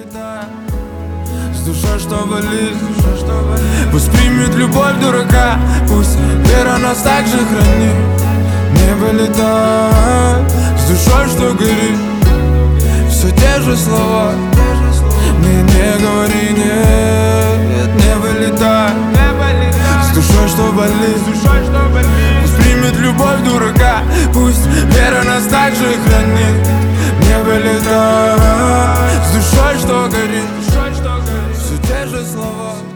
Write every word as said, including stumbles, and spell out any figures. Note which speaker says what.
Speaker 1: вылетает, с душой, что болит. Пусть примет любовь дурака, пусть вера нас так же хранит. Не вылетает, с душой, что горит. Все те же слова, мне не говори, нет, не вылетай. С душой, что болит, пусть примет любовь дурака, пусть вера нас так же хранит. Не вылетай, с душой, что горит. Все те же слова.